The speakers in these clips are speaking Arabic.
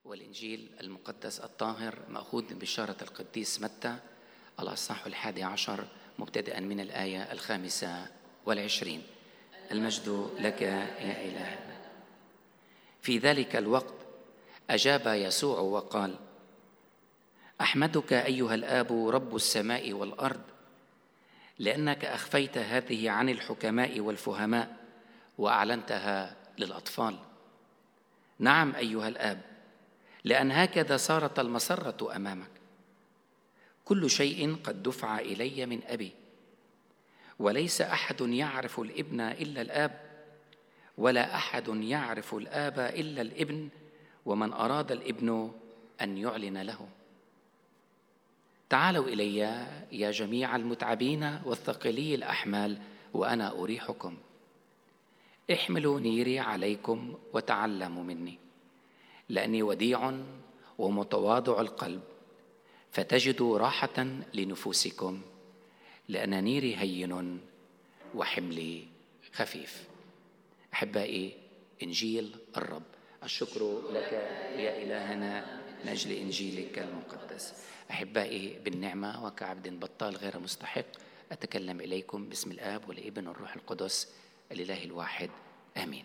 والإنجيل المقدس الطاهر مأخوذ من بشارة القديس متى الأصحاح 11 مبتدئا من الآية 25. المجد لك يا إله. في ذلك الوقت أجاب يسوع وقال: أحمدك أيها الآب رب السماء والأرض، لأنك أخفيت هذه عن الحكماء والفهماء وأعلنتها للأطفال. نعم أيها الآب، لأن هكذا صارت المسرة أمامك. كل شيء قد دفع إلي من أبي، وليس أحد يعرف الابن إلا الآب، ولا أحد يعرف الآب إلا الابن، ومن أراد الابن أن يعلن له. تعالوا إلي يا جميع المتعبين والثقلي الأحمال وأنا أريحكم. احملوا نيري عليكم وتعلموا مني، لأني وديع ومتواضع القلب، فتجدوا راحة لنفوسكم، لأن نيري هين وحملي خفيف. أحبائي، إنجيل الرب. الشكر لك يا إلهنا من أجل إنجيلك المقدس. أحبائي، بالنعمة وكعبد بطال غير مستحق أتكلم إليكم باسم الآب والابن والروح القدس الإله الواحد، آمين.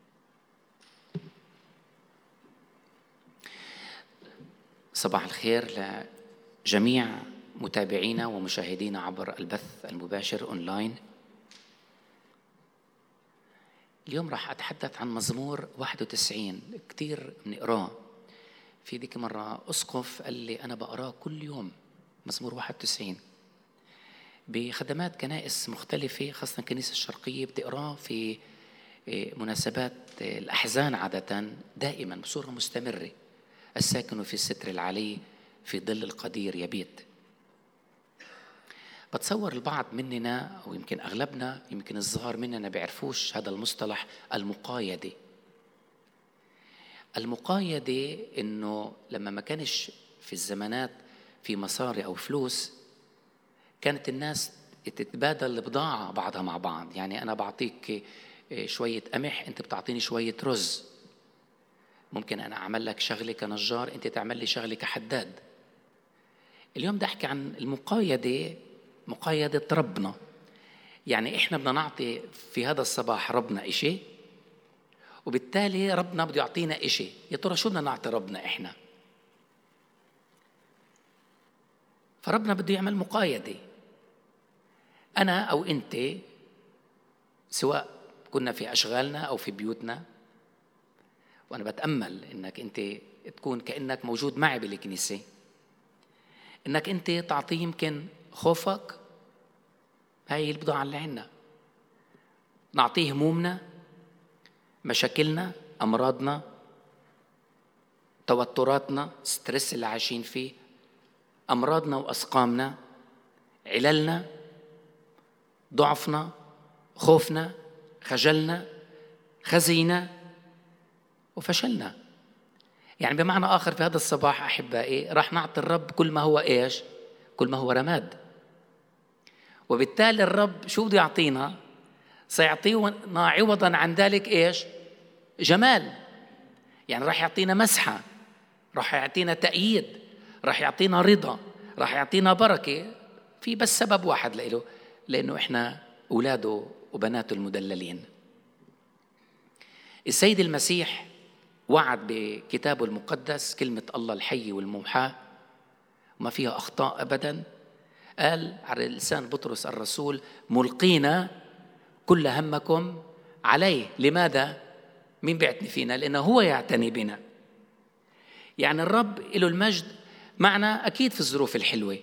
صباح الخير لجميع متابعينا ومشاهدينا عبر البث المباشر أونلاين. اليوم راح أتحدث عن مزمور 91. كتير بنقراه. في ذيك مرة أسقف قال لي أنا بقراه كل يوم، مزمور 91 بخدمات كنائس مختلفة، خاصة الكنيسة الشرقية بتقراه في مناسبات الأحزان عادة، دائما بصورة مستمرة. الساكن في الستر العلي في ظل القدير يبيت. بتصور البعض مننا أو يمكن أغلبنا، يمكن الظاهر مننا بيعرفوش هذا المصطلح المقايدة. المقايدة إنه لما ما كانش في الزمانات في مصاري أو فلوس، كانت الناس تتبادل البضاعة بعضها مع بعض. يعني أنا بعطيك شوية قمح، أنت بتعطيني شوية رز. ممكن أنا أعمل لك شغلة كنجار، أنت تعمل لي شغلة كحداد. اليوم بدي أحكي عن المقايدة، مقايدة ربنا. يعني إحنا بدنا نعطي في هذا الصباح ربنا إشي، وبالتالي ربنا بده يعطينا إشي. يا ترى شو بدنا نعطي ربنا إحنا؟ فربنا بده يعمل مقايدة. أنا أو أنت، سواء كنا في أشغالنا أو في بيوتنا، وأنا بتأمل إنك أنت تكون كأنك موجود معي بالكنيسة، إنك أنت تعطي يمكن خوفك، هاي البضاعة اللي عنا. نعطيه همومنا، مشاكلنا، أمراضنا، توتراتنا، ستريس اللي عايشين فيه، أمراضنا وأسقامنا، عللنا، ضعفنا، خوفنا، خجلنا، خزينا وفشلنا. يعني بمعنى آخر في هذا الصباح أحبائي راح نعطي الرب كل ما هو إيش؟ كل ما هو رماد. وبالتالي الرب شو بده يعطينا؟ سيعطينا عوضا عن ذلك إيش؟ جمال. يعني راح يعطينا مسحة، راح يعطينا تأييد، راح يعطينا رضا، راح يعطينا بركة. في بس سبب واحد له، لأنه إحنا أولاده وبناته المدللين. السيد المسيح وعد بكتابه المقدس كلمة الله الحي والموحى وما فيها أخطاء أبدا. قال على لسان بطرس الرسول: ملقينا كل همكم عليه. لماذا؟ مين بيعتني فينا؟ لأنه هو يعتني بنا. يعني الرب له المجد معنا أكيد في الظروف الحلوة،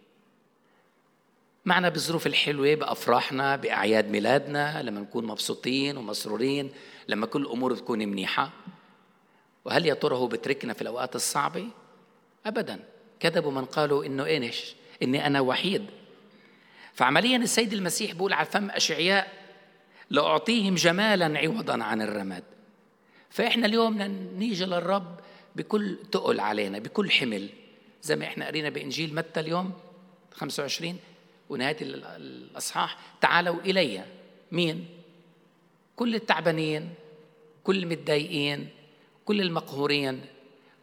معنا بالظروف الحلوة، بأفراحنا، بأعياد ميلادنا، لما نكون مبسوطين ومسرورين، لما كل الأمور تكون منيحة. وهل يا ترى هو بتركنا في الأوقات الصعبة؟ أبدا. كذبوا من قالوا إني أنا وحيد. فعمليا السيد المسيح بيقول على فم أشعياء: لأعطيهم جمالا عوضا عن الرماد. فإحنا اليوم نيجي للرب بكل تقل علينا، بكل حمل، زي ما إحنا قرينا بإنجيل متى اليوم 25 ونهاية الأصحاح: تعالوا إلي. مين؟ كل التعبانين، كل المتضايقين، كل المقهورين،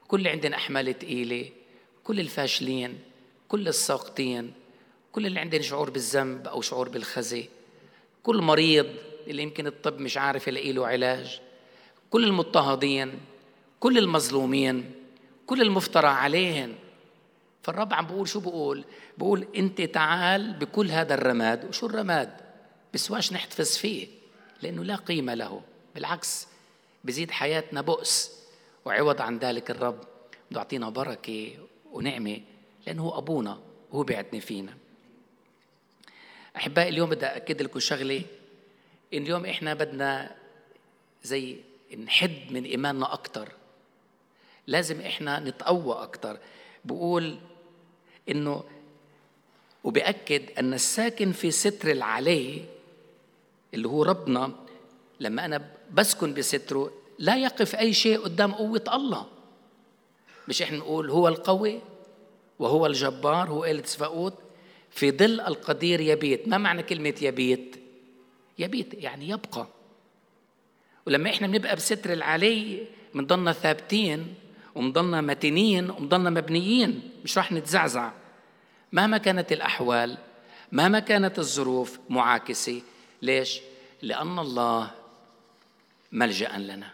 كل اللي عندنا أحمال تقيلة، كل الفاشلين، كل الساقطين، كل اللي عندنا شعور بالذنب أو شعور بالخزي، كل مريض اللي يمكن الطب مش عارف يلاقي له علاج، كل المضطهدين، كل المظلومين، كل المفترى عليهم. فالرب عم بقول شو بقول أنت تعال بكل هذا الرماد. وشو الرماد؟ بسواش نحتفظ فيه لأنه لا قيمة له، بالعكس بزيد حياتنا بؤس. وعوض عن ذلك الرب بده يعطينا بركة ونعمة لأنه هو أبونا وهو بيعتني فينا. أحبائي اليوم بدي أكد لكم شغلة، إن اليوم إحنا بدنا زي نحد من إيماننا أكتر، لازم إحنا نتقوى أكتر. بقول إنه وبأكد أن الساكن في ستر العلي اللي هو ربنا، لما أنا بسكن بستره لا يقف أي شيء قدام قوة الله. مش إحنا نقول هو القوي وهو الجبار، هو آلة سفاقوت، في ظل القدير يبيت. ما معنى كلمة يبيت؟ يبيت يعني يبقى. ولما إحنا بنبقى بستر العلي منضلنا ثابتين ومضلنا متينين ومضلنا مبنيين، مش راح نتزعزع مهما كانت الأحوال، مهما كانت الظروف معاكسة. ليش؟ لأن الله ملجأ لنا.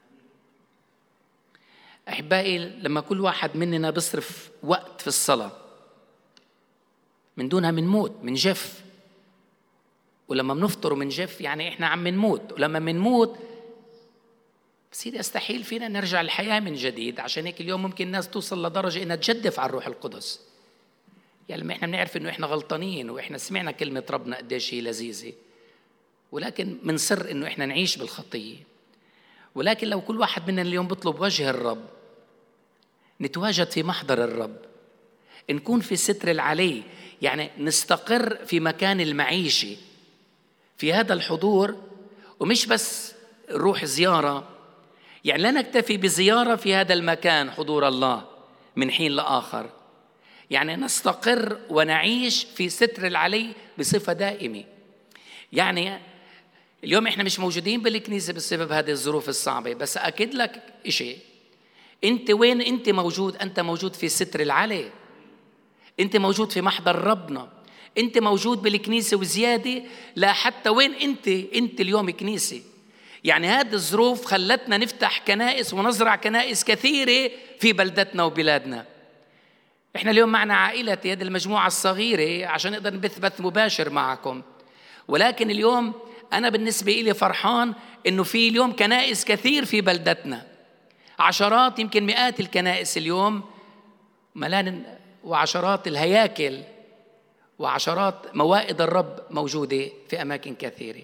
أحبائي لما كل واحد مننا بيصرف وقت في الصلاة من دونها منموت، منجف. ولما منفطر ومنجف يعني إحنا عم منموت. ولما منموت بصير يستحيل فينا نرجع للحياة من جديد. عشان هيك اليوم ممكن الناس توصل لدرجة إنها تجدف على الروح القدس. يعني لما إحنا بنعرف إنه إحنا غلطانين وإحنا سمعنا كلمة ربنا قديش هي لذيذة، ولكن منصر إنه إحنا نعيش بالخطية. ولكن لو كل واحد مننا اليوم بيطلب وجه الرب، نتواجد في محضر الرب، نكون في ستر العلي، يعني نستقر في مكان المعيشة في هذا الحضور. ومش بس نروح زيارة، يعني لا نكتفي بزيارة في هذا المكان حضور الله من حين لآخر، يعني نستقر ونعيش في ستر العلي بصفة دائمة. يعني اليوم إحنا مش موجودين بالكنيسة بسبب هذه الظروف الصعبة، بس أكد لك إشي، أنت وين أنت موجود؟ أنت موجود في ستر العلي، أنت موجود في محضر ربنا، أنت موجود بالكنيسة وزيادة. لا حتى وين أنت اليوم كنيسة. يعني هذه الظروف خلتنا نفتح كنائس ونزرع كنائس كثيرة في بلدتنا وبلادنا. إحنا اليوم معنا عائلتي، هذه المجموعة الصغيرة، عشان نقدر نبث مباشر معكم. ولكن اليوم أنا بالنسبة إلي فرحان إنه في اليوم كنائس كثير في بلدتنا، عشرات يمكن مئات الكنائس اليوم ملان، وعشرات الهياكل وعشرات موائد الرب موجودة في أماكن كثيرة.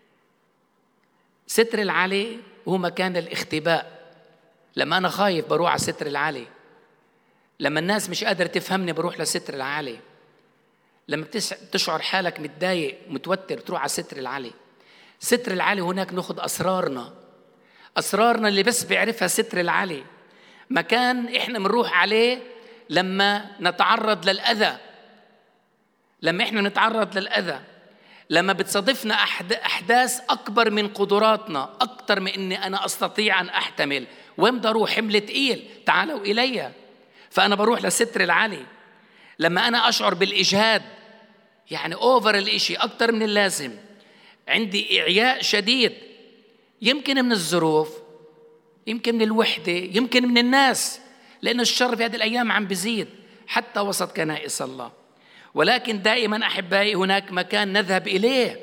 ستر العلي هو مكان الاختباء. لما أنا خايف بروح على ستر العلي، لما الناس مش قادرة تفهمني بروح لستر العلي، لما تشعر حالك متضايق متوتر تروح على ستر العلي. ستر العلي هناك نأخذ أسرارنا اللي بس بيعرفها ستر العلي. مكان إحنا منروح عليه لما نتعرض للأذى، لما إحنا نتعرض للأذى، لما بتصادفنا أحداث أكبر من قدراتنا، أكتر من إني أنا أستطيع أن أحتمل. وين بدي أروح؟ حمل تقيل، تعالوا إلي. فأنا بروح لستر العلي. لما أنا أشعر بالإجهاد، يعني أوفر الإشي أكتر من اللازم، عندي إعياء شديد، يمكن من الظروف، يمكن من الوحدة، يمكن من الناس، لأن الشر في هذه الأيام عم بزيد حتى وسط كنائس الله. ولكن دائما أحبائي هناك مكان نذهب إليه،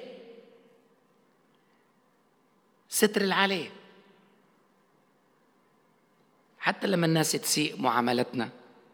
ستر العلي. حتى لما الناس تسيء معاملتنا،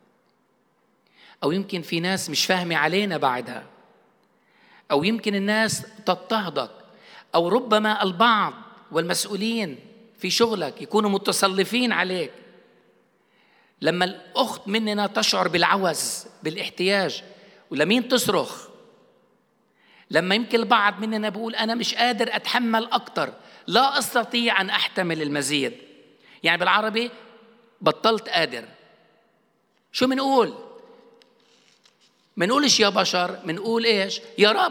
أو يمكن في ناس مش فاهمة علينا بعدها، أو يمكن الناس تضطهدك، أو ربما البعض والمسؤولين في شغلك يكونوا متسلفين عليك. لما الأخت مننا تشعر بالعوز بالاحتياج، ولمين تصرخ؟ لما يمكن البعض مننا بيقول أنا مش قادر أتحمل أكتر، لا أستطيع أن أحتمل المزيد، يعني بالعربي بطلت قادر. شو منقول؟ منقولش يا بشر، منقول إيش؟ يا رب.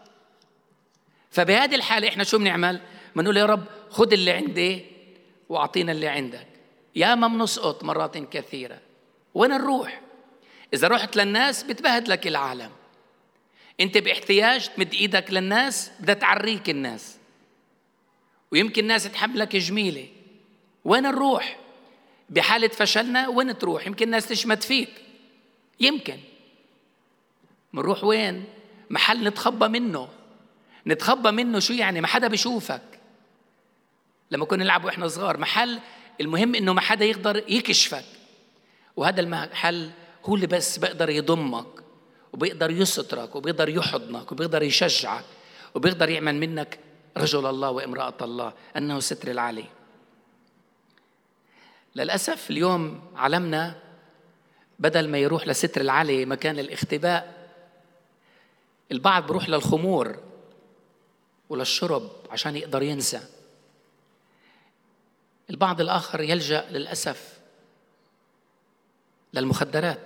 فبهذه الحالة إحنا شو بنعمل؟ منقول يا رب خد اللي عندي وأعطينا اللي عندك. يا ما بنسقط مرات كثيرة. وين نروح؟ إذا رحت للناس بتبهدلك العالم. أنت باحتياج تمد إيدك للناس بدها تعريك الناس، ويمكن الناس تحملك جميلة. وين نروح؟ بحالة فشلنا وين تروح؟ يمكن الناس تشمت فيك. يمكن منروح وين؟ محل نتخبى منه. نتخبى منه شو يعني؟ ما حدا بيشوفك. لما كنا نلعب وإحنا صغار، محل المهم إنه ما حدا يقدر يكشفك، وهذا المحل هو اللي بس بيقدر يضمك وبيقدر يسترك وبيقدر يحضنك وبيقدر يشجعك وبيقدر يعمل منك رجل الله وامرأة الله، أنه ستر العلي. للأسف اليوم عالمنا بدل ما يروح لستر العلي مكان الاختباء، البعض بروح للخمور وللشرب عشان يقدر ينسى. البعض الآخر يلجأ للأسف للمخدرات.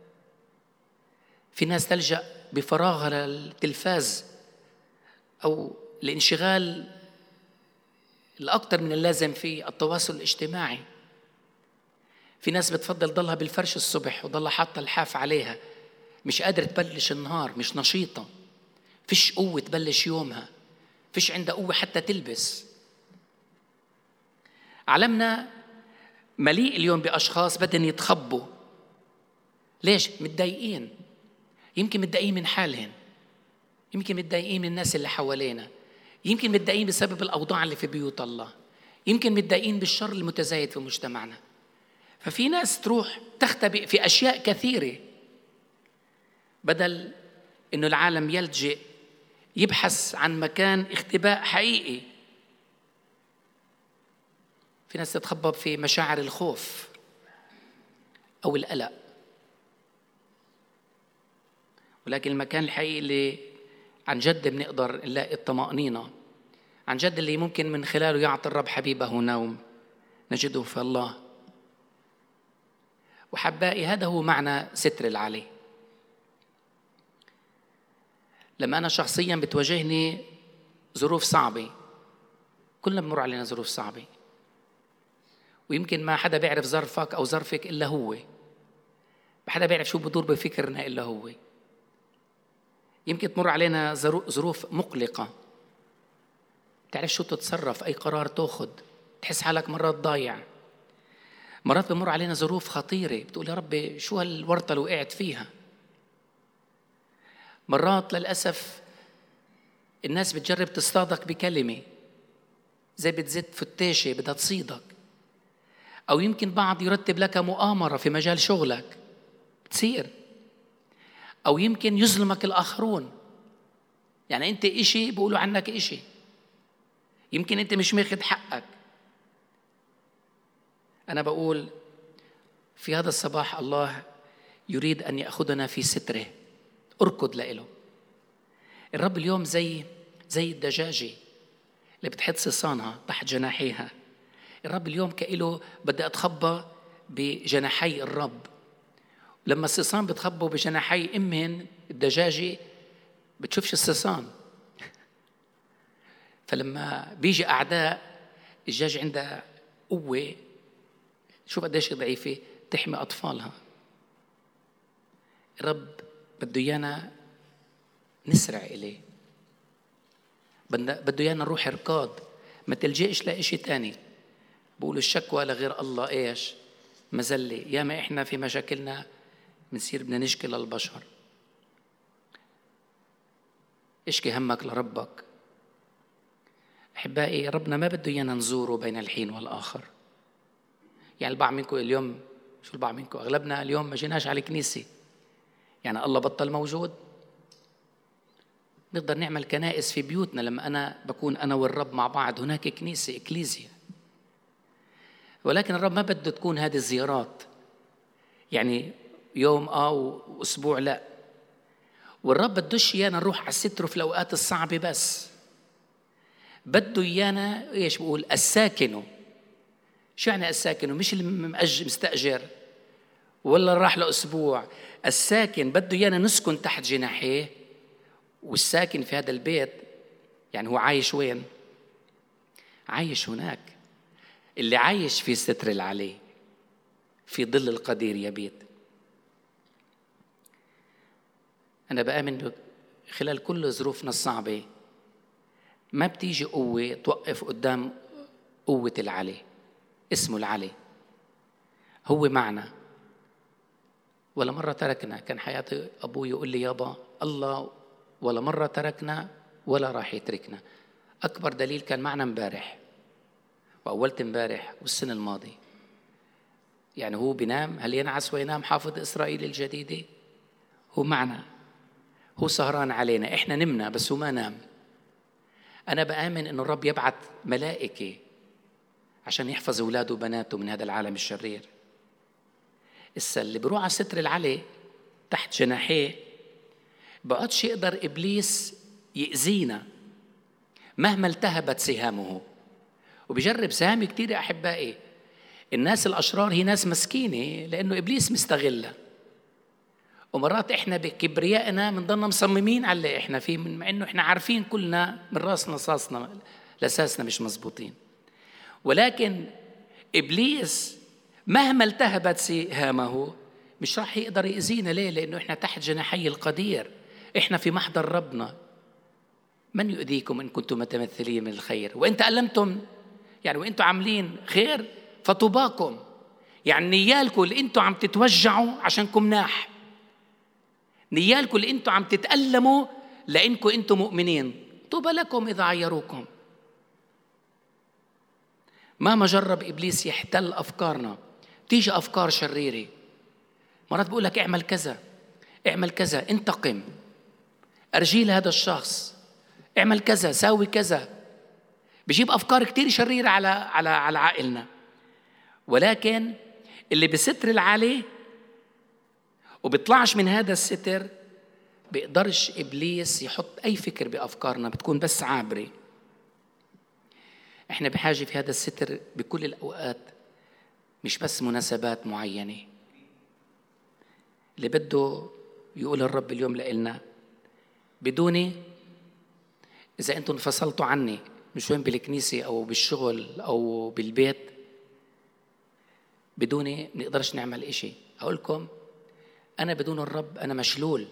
في ناس تلجأ بفراغها للتلفاز أو الانشغال الأكثر من اللازم في التواصل الاجتماعي. في ناس بتفضل ضلها بالفرش الصبح وضلها حاطة الحاف عليها، مش قادرة تبلش النهار، مش نشيطة، فيش قوة تبلش يومها، فيش عندها قوة حتى تلبس. عالمنا مليء اليوم بأشخاص بدهم يتخبوا. ليش؟ متضايقين. يمكن متضايقين من حالهم، يمكن متضايقين من الناس اللي حوالينا، يمكن متضايقين بسبب الأوضاع اللي في بيوت الله، يمكن متضايقين بالشر المتزايد في مجتمعنا. ففي ناس تروح تختبئ في أشياء كثيرة بدل إنه العالم يلجئ يبحث عن مكان اختباء حقيقي. في ناس تتخبى في مشاعر الخوف أو القلق، ولكن المكان الحقيقي اللي عن جد بنقدر نلاقي الطمأنينة، عن جد اللي ممكن من خلاله يعطي الرب حبيبه نوم، نجده في الله. وحبائي هذا هو معنى ستر العلي. لما أنا شخصياً بتواجهني ظروف صعبة، كلنا بمر علينا ظروف صعبة، ويمكن ما حدا بيعرف ظرفك أو ظرفك إلا هو، ما حدا بيعرف شو بدور بفكرنا إلا هو. يمكن تمر علينا ظروف مقلقة، تعرف شو تتصرف، أي قرار تأخذ، تحس حالك مرات ضايع. مرات بمر علينا ظروف خطيرة بتقول يا ربي شو هالورطة اللي وقعت فيها. مرات للأسف الناس بتجرب تصطادك بكلمة، زي بتزت فتاشة بدها تصيدك، أو يمكن بعض يرتب لك مؤامرة في مجال شغلك بتصير، أو يمكن يظلمك الآخرون. يعني أنت إشي بيقولوا عنك إشي، يمكن أنت مش ماخد حقك. أنا بقول في هذا الصباح الله يريد أن يأخذنا في ستره. أركض لإله. الرب اليوم زي الدجاجة اللي بتحط صيصانها تحت جناحيها. الرب اليوم كإله بدي أتخبى بجناحي الرب. لما الصيصان بتخبوا بجناحي أمهن الدجاجة بتشوفش الصيصان. فلما بيجي أعداء الدجاجة عندها قوة، شوف قديش ضعيفة، تحمي أطفالها. الرب بده إيانا نسرع إليه، بده إيانا نروح ركض، ما تلجئش لإشي تاني. بقولوا الشكوى لغير الله إيش؟ مزلة. ياما إحنا في مشاكلنا بنصير بدنا نشكي للبشر. اشكي همك لربك. أحبائي ربنا ما بده إيانا نزوره بين الحين والآخر. يعني البعض منكم اليوم، شو البعض منكم، أغلبنا اليوم ما جيناش على الكنيسة. يعني الله بطل موجود. نقدر نعمل كنائس في بيوتنا. لما أنا بكون أنا والرب مع بعض هناك كنيسة، إكليزيا. ولكن الرب ما بده تكون هذه الزيارات يعني يوم وأسبوع لا. والرب بدوش إيانا نروح على ستره في الأوقات الصعبة بس. بده إيانا إيش بقول؟ الساكنه. شو يعني الساكنه؟ مش مستأجر ولا راح له أسبوع. الساكن بده إيانا نسكن تحت جناحيه. والساكن في هذا البيت يعني هو عايش وين؟ عايش هناك. اللي عايش في ستر العلي في ظل القدير يبيت. أنا بآمن خلال كل ظروفنا الصعبة ما بتيجي قوة توقف قدام قوة العلي. اسمه العلي، هو معنا. ولا مرة تركنا. كان حياتي أبوي يقول لي يابا الله ولا مرة تركنا ولا راح يتركنا. أكبر دليل كان معنا امبارح وأولت امبارح والسنة الماضي. يعني هو بينام، هل ينعس وينام حافظ إسرائيل الجديدة؟ هو معنا، هو سهران علينا. إحنا نمنا بس هو ما نام. أنا بآمن إنه الرب يبعث ملائكة عشان يحفظ أولاده وبناته من هذا العالم الشرير. اللي بروح على ستر العلي تحت جناحيه بقعدش يقدر إبليس يأذينا مهما التهبت سهامه. وبيجرب سهام كتير يا أحبائي. الناس الأشرار هي ناس مسكينة لأنه إبليس مستغلها. ومرات إحنا بكبريائنا منضلنا مصممين على اللي إحنا فيه، مع إنه إحنا عارفين كلنا من راسنا صاصنا لأساسنا مش مزبوطين. ولكن إبليس مهما التهبت سهامه مش راح يقدر يأذينا. ليه؟ لأنه إحنا تحت جناحي القدير. إحنا في محضر ربنا. من يؤذيكم إن كنتم متمثلين من الخير وإن تألمتم، يعني وإنتم عاملين خير فطوباكم. يعني نيالكم اللي إنتم عم تتوجعوا عشانكم ناح، نيالكم اللي إنتم عم تتألموا لأنكم إنتم مؤمنين، طوبى لكم إذا عيروكم. ما جرب إبليس يحتل أفكارنا. تيجي أفكار شريرة مرات بقول لك اعمل كذا اعمل كذا، انتقم، أرجيل هذا الشخص، اعمل كذا ساوي كذا. بيجيب أفكار كتير شريرة على عقلنا. ولكن اللي بستر العالي وبيطلعش من هذا الستر بيقدرش إبليس يحط أي فكر بأفكارنا، بتكون بس عابرة. احنا بحاجة في هذا الستر بكل الأوقات، مش بس مناسبات معينة. اللي بده يقول الرب اليوم لإلنا بدوني، إذا أنتم انفصلتوا عني مش وين بالكنيسة أو بالشغل أو بالبيت، بدوني نقدرش نعمل إشي. أقول لكم أنا بدون الرب أنا مشلول.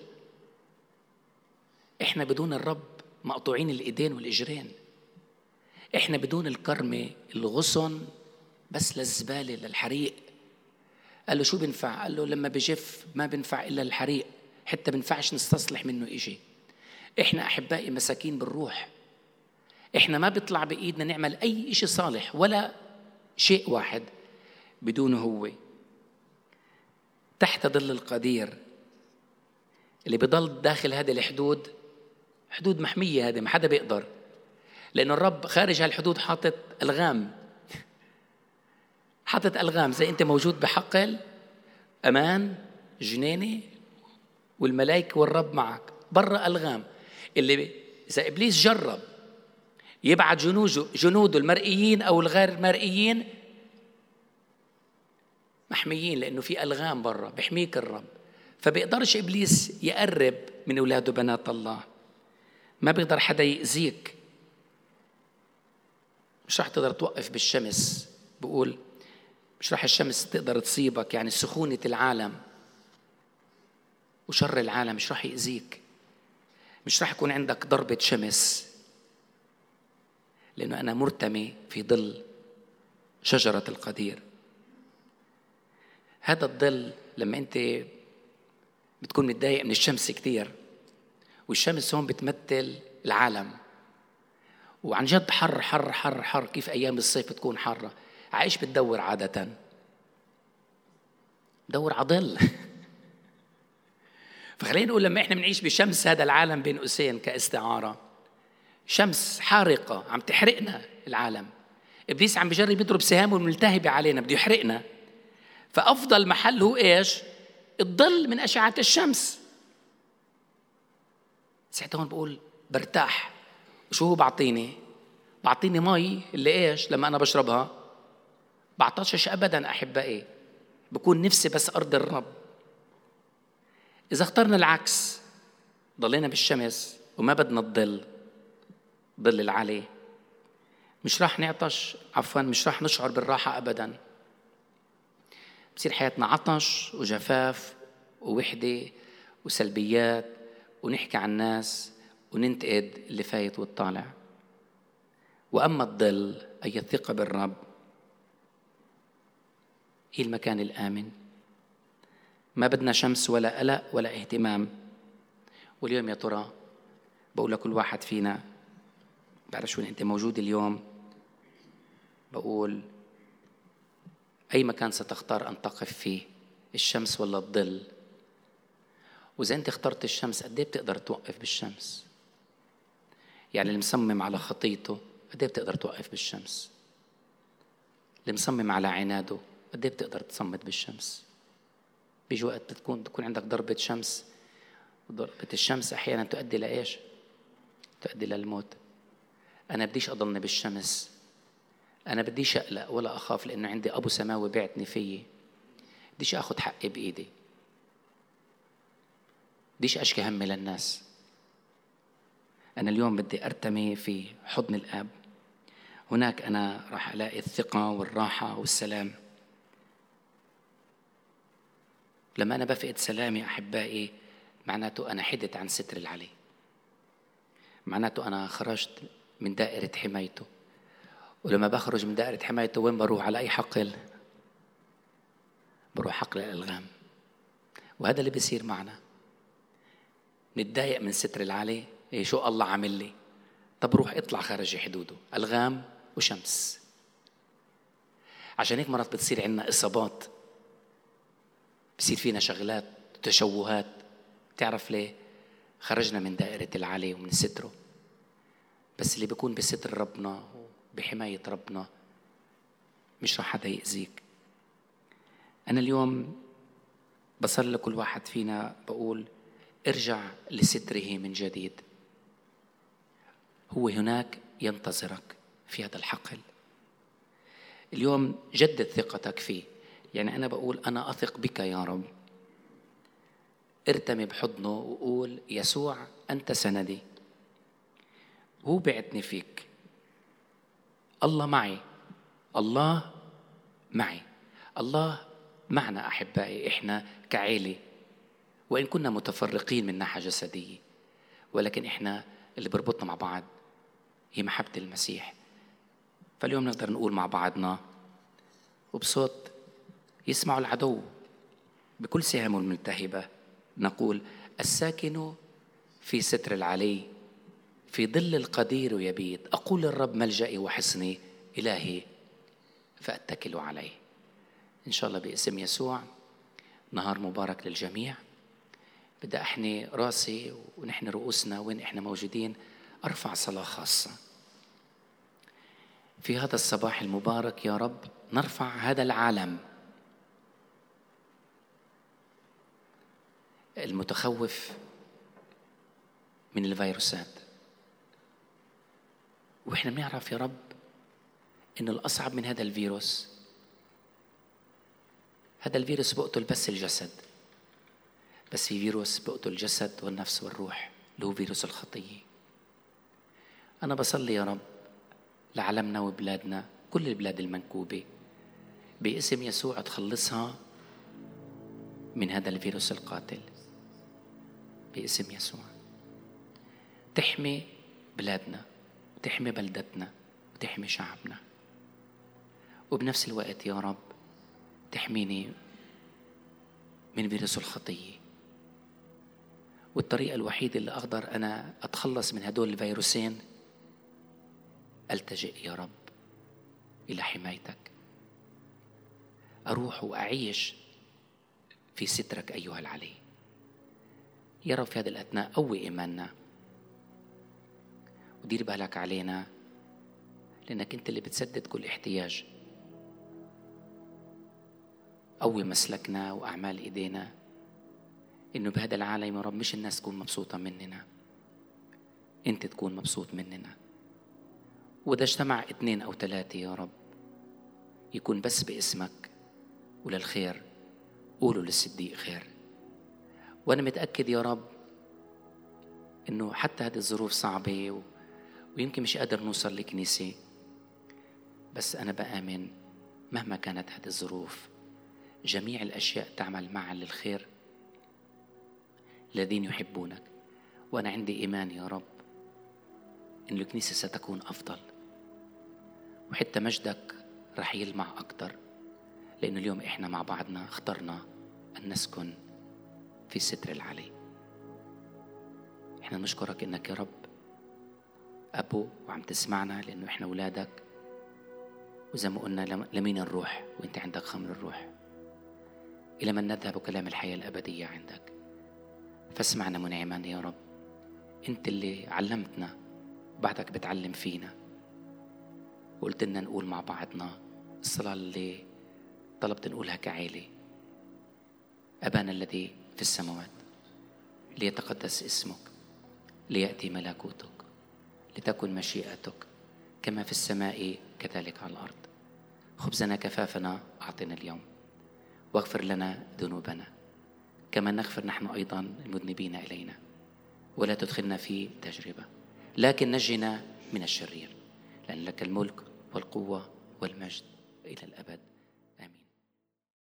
إحنا بدون الرب مقطوعين الإيدين والإجرين. إحنا بدون الكرمة الغصن بس للزبالة للحريق. قال له شو بنفع؟ قال له لما بجف ما بنفع إلا الحريق، حتى بنفعش نستصلح منه إشي. إحنا أحبائي مساكين بالروح. إحنا ما بيطلع بإيدنا نعمل أي إشي صالح ولا شيء واحد بدونه هو. تحت ظل القدير اللي بيضل داخل هذه الحدود، حدود محمية، هذه ما حدا بيقدر، لأن الرب خارج هالحدود حاطط ألغام. حاطط ألغام زي أنت موجود بحقل أمان جنيني والملائكة والرب معك، برا ألغام. اللي إذا إبليس جرب يبعد جنوده المرئيين أو الغير مرئيين محميين، لأنه في ألغام برا بحميك الرب. فبيقدرش إبليس يقرب من أولاده بنات الله. ما بيقدر حدا يأذيك. مش راح تقدر توقف بالشمس. بقول مش راح الشمس تقدر تصيبك، يعني سخونة العالم وشر العالم مش راح يأذيك. مش راح يكون عندك ضربة شمس، لأنه أنا مرتمي في ظل شجرة القدير. هذا الظل لما أنت بتكون متضايق من الشمس كتير، والشمس هون بتمثل العالم، وعن جد حر حر حر حر. كيف أيام الصيف بتكون حارة؟ عايش بتدور عادة؟ دور عضل. فخلينا نقول لما إحنا بنعيش بشمس هذا العالم بين قوسين كاستعارة، شمس حارقة عم تحرقنا العالم. إبليس عم بيجرب يضرب سهامه الملتهبة علينا، بده يحرقنا. فأفضل محل هو إيش؟ الظل من أشعة الشمس. ساعتها هون بقول برتاح. وشو هو بعطيني مي اللي إيش لما أنا بشربها بعطشش أبدا أحبائي، بكون نفسي بس أرض الرب. إذا اخترنا العكس ضلينا بالشمس وما بدنا ظل العلي، مش راح نعطش، مش راح نشعر بالراحة أبدا. بصير حياتنا عطش وجفاف ووحدة وسلبيات، ونحكي عن الناس وننتقد اللي فايت والطالع. وأما الظل أي الثقة بالرب هي المكان الآمن، ما بدنا شمس ولا قلق ولا اهتمام. واليوم يا ترى بقول لكل واحد فينا، بعرف شو أنت موجود اليوم، بقول أي مكان ستختار أن تقف فيه، الشمس ولا الظل؟ وإذا أنت اخترت الشمس قد إيه بتقدر توقف بالشمس؟ يعني اللي مصمم على خطيته قد إيه بتقدر توقف بالشمس؟ اللي مصمم على عناده قد إيه بتقدر تصمد بالشمس؟ بيجي وقت تكون عندك ضربة شمس، وضربة الشمس أحيانا تؤدي لإيش؟ تؤدي للموت. أنا بديش أضلني بالشمس، أنا بديش أقلق ولا أخاف، لأنه عندي أبو سماوي بعتني فيه. بديش أخذ حقي بإيدي، بديش أشكي همي للناس. أنا اليوم بدي أرتمي في حضن الآب، هناك أنا راح ألاقي الثقة والراحة والسلام. لما أنا بفقد سلامي أحبائي، معناته أنا حدت عن ستر العلي، معناته أنا خرجت من دائرة حمايته. ولما بخرج من دائرة حمايته وين بروح؟ على أي حقل؟ بروح حقل الألغام. وهذا اللي بيصير معنا، نتضايق من ستر العلي. إيه شو الله عامل لي؟ طب روح اطلع خارج حدوده، ألغام وشمس. عشان هيك مرات بتصير عنا إصابات، بصير فينا شغلات وتشوهات. تعرف ليه؟ خرجنا من دائرة العلي ومن ستره. بس اللي بيكون بستر ربنا وبحماية ربنا مش راح حدا يأذيك. أنا اليوم بصلي لكل واحد فينا، بقول ارجع لستره من جديد. هو هناك ينتظرك في هذا الحقل. اليوم جدد ثقتك فيه. يعني أنا بقول أنا أثق بك يا رب. ارتمي بحضنه وقول يسوع أنت سندي، هو بعتني فيك. الله معي، الله معي، الله معنا أحبائي. إحنا كعيلة، وإن كنا متفرقين من ناحية جسدية، ولكن إحنا اللي بربطنا مع بعض هي محبة المسيح. فاليوم نقدر نقول مع بعضنا وبصوت يسمع العدو بكل سهامه الملتهبة، نقول الساكن في ستر العلي في ظل القدير يبيت، أقول الرب ملجئي وحصني إلهي فأتكل عليه. إن شاء الله باسم يسوع نهار مبارك للجميع. بدي أحني راسي ونحن رؤوسنا وين إحنا موجودين، أرفع صلاة خاصة في هذا الصباح المبارك. يا رب نرفع هذا العالم المتخوف من الفيروسات، وإحنا بنعرف يا رب إنه الأصعب من هذا الفيروس، هذا الفيروس بقتل بس الجسد، بس في فيروس بقتل الجسد والنفس والروح، اللي هو فيروس الخطية. أنا بصلي يا رب لعالمنا وبلادنا، كل البلاد المنكوبة، باسم يسوع تخلصها من هذا الفيروس القاتل باسم يسوع. تحمي بلادنا وتحمي بلدتنا وتحمي شعبنا، وبنفس الوقت يا رب تحميني من فيروس الخطية. والطريقة الوحيدة اللي أقدر أنا أتخلص من هدول الفيروسين ألتجئ يا رب إلى حمايتك، أروح وأعيش في سترك أيها العلي. يا رب في هذا الأثناء قوي إيماننا ودير بالك علينا، لأنك أنت اللي بتسدد كل احتياج. قوي مسلكنا وأعمال إيدينا، إنه بهذا العالم يا رب مش الناس تكون مبسوطة مننا، أنت تكون مبسوط مننا. وإذا اجتمع 2 أو 3 يا رب يكون بس باسمك وللخير، قولوا للصديق خير. وأنا متأكد يا رب إنه حتى هذه الظروف صعبة ويمكن مش قادر نوصل لكنيسة، بس أنا بآمن مهما كانت هذه الظروف جميع الأشياء تعمل معا للخير الذين يحبونك. وأنا عندي إيمان يا رب إن الكنيسة ستكون أفضل، وحتى مجدك رح يلمع أكتر، لأنه اليوم إحنا مع بعضنا اخترنا أن نسكن في ستر العلي. إحنا نشكرك إنك يا رب أبو وعم تسمعنا، لأنه إحنا أولادك، وزي ما قلنا لمين نروح وإنت عندك خمر الروح؟ إلى من نذهب كلام الحياة الأبدية عندك. فاسمعنا منعما يا رب، أنت اللي علمتنا، بعدك بتعلم فينا، وقلت لنا نقول مع بعضنا الصلاة اللي طلبت نقولها كعائلة: أبانا الذي في السماوات، ليتقدس اسمك، ليأتي ملكوتك، لتكن مشيئتك كما في السماء كذلك على الأرض. خبزنا كفافنا أعطنا اليوم، واغفر لنا ذنوبنا كما نغفر نحن أيضا المذنبين إلينا، ولا تدخلنا في تجربة لكن نجنا من الشرير، لأن لك الملك والقوة والمجد إلى الأبد.